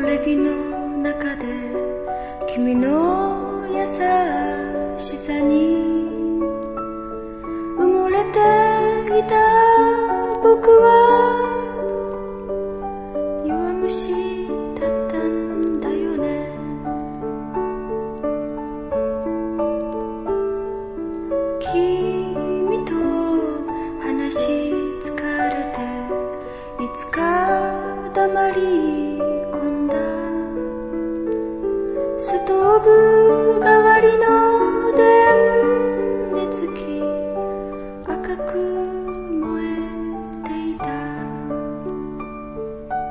レビの中で君の優しさに埋もれていた僕は弱虫だったんだよね。君と話し疲れていつか黙り込んだストーブ代わりの